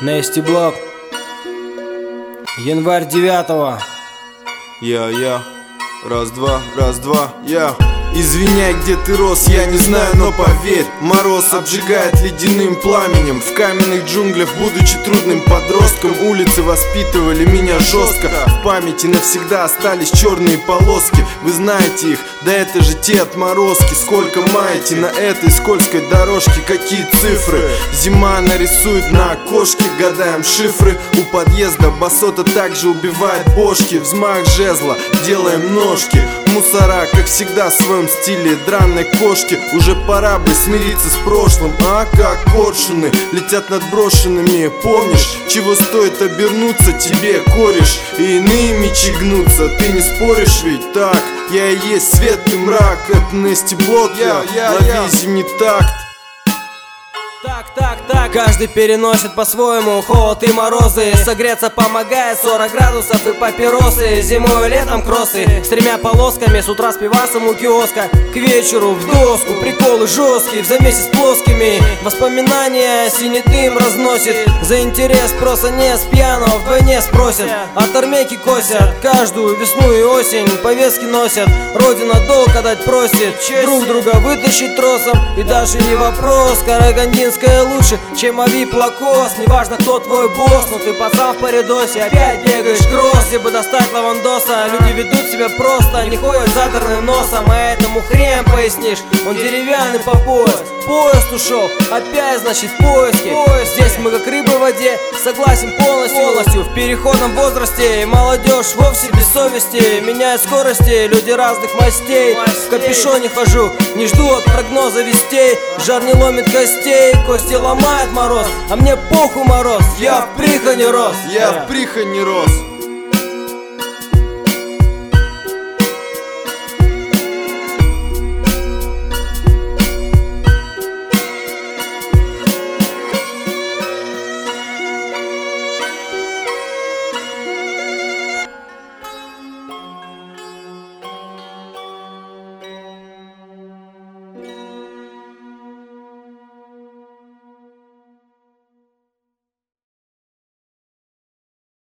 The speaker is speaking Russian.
Nasty Block. Январь 9-го. Я, раз-два, я. Извиняй, где ты рос, я не знаю, но поверь, мороз обжигает ледяным пламенем. В каменных джунглях, будучи трудным подростком, улицы воспитывали меня жестко. В памяти навсегда остались черные полоски. Вы знаете их, да это же те отморозки. Сколько маете на этой скользкой дорожке, какие цифры. Зима нарисует на окошке, гадаем шифры. У подъезда басота также убивает бошки. Взмах жезла, делаем ножки. Мусора, как всегда, в своем стиле драной кошки. Уже пора бы смириться с прошлым, а как коршуны летят над брошенными. Помнишь, чего стоит обернуться тебе, кореш, и иные мечи гнутся. Ты не споришь ведь так? Я и есть свет и мрак. Это Nasty Block, лови зимний такт. Так, каждый переносит по-своему холод и морозы. Согреться помогает 40 градусов и папиросы. Зимой и летом кроссы с 3 полосками. С утра с пивасом у киоска, к вечеру в доску. Приколы жесткие в замесе с плоскими. Воспоминания синий дым разносит. За интерес просто не с пьяного вдвойне спросят. От армейки косят каждую весну и осень. Повестки носят, родина долг отдать просит. Друг друга вытащить тросом, и даже не вопрос. Карагандинская лучше, чем Авип Лакос. Неважно, кто твой босс, но ты пацан в паридосе. Опять бегаешь кросс, где бы достать лавандоса. Люди ведут себя просто, не ходят задорным носом. А этому хрен пояснишь, он деревянный по пояс. Поезд ушел, опять значит в поиске. Здесь мы как рыбы в воде, согласен полностью. В переходном возрасте и молодежь вовсе без совести. Меняют скорости, люди разных мастей. В капюшоне хожу, не жду от прогноза вестей. Жар не ломит костей, кости ломает мороз. А мне похуй мороз, я в Прихоне рос. Я в Прихоне рос.